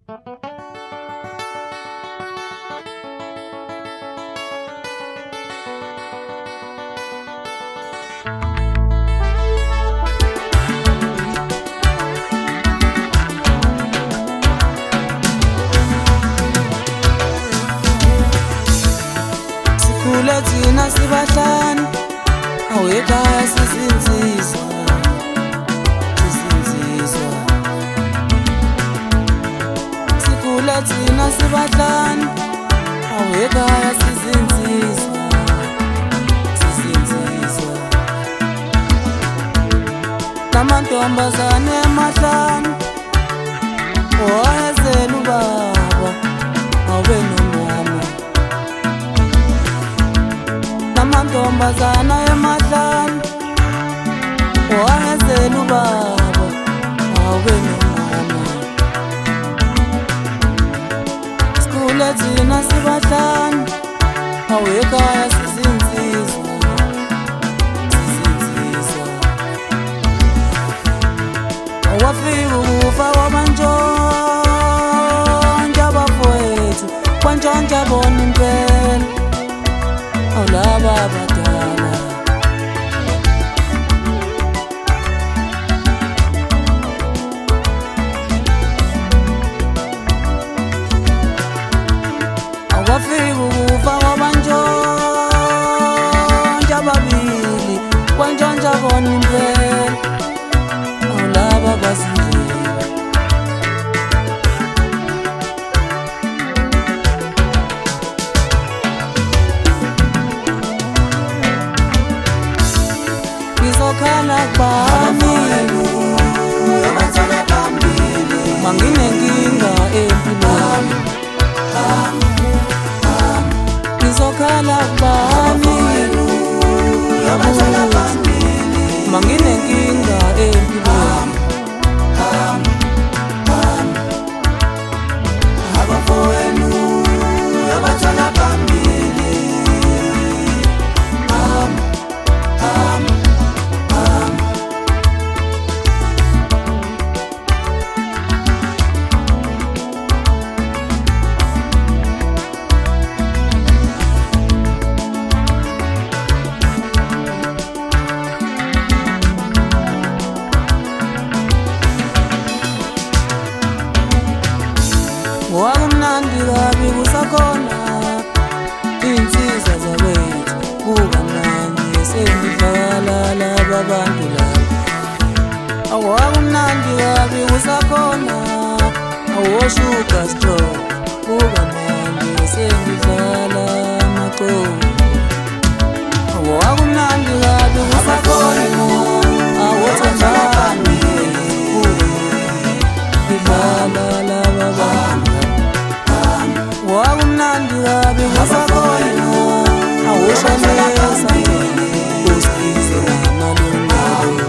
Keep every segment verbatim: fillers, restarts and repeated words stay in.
Sikhule thina sibahlanu awekhaya sizinziswa sizinziswa Sikhule thina sibahlanu awekhaya sizinziswa sizinziswa Namantombazane amahlanu owayezela ubaba awube nomama Namantombazana emahlanu owayezela ubaba awube nomama Sikhule thina sibahlanu awekhaya sizinziswa sizinziswa Awafika ukufa kwabantshontsha abafowethu kwantshontsha bona impela awulaba abadala Awafika ukufa kwabantshontsha ababili kwantshontsha bona impela awulaba bazindlela Ngizokhala kubani yabathala phambili manginenkinga empilweni Ngizokhala kubani yabathala phambili manginenkinga empilweni Abafowenu yabathala phambili Wakumnandi kabi kusakhona insizwa zabethu kuba mnandi sengidlala laba bantu laba Awakumnandi kabi kusakhona awoshuka strong kuba mnandi sengidlala amaqoqo Awakumnandi kabi kusakhona awothandani ngidlala laba bantu Wakumnandi kabi kusakhona awushanisa usize namalungelo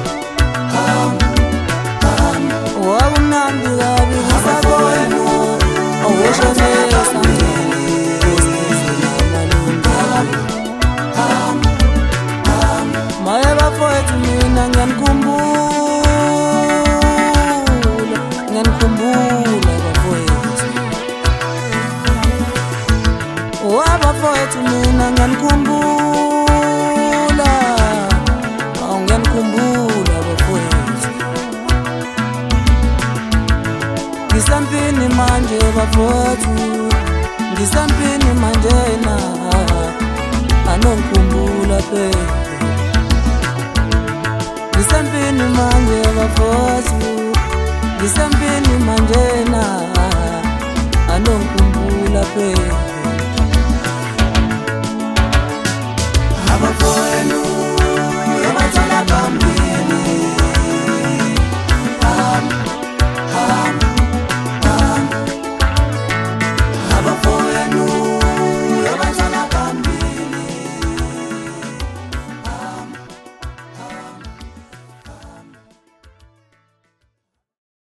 Wakumnandi kabi kusakhona awushanisa usize namalungelo Maye bafowethu mina ngiyanikhumbula ngiyanikhumbula bafowethu Wabafowethu mina ngiyanikhumbula awu ngiyanikhumbula bafowethu Ngisempini manje bafowethu ngisempini manje na anongikhumbula phela Ngisempini manje bafowethu ngisempini manje na anongikhumbula phela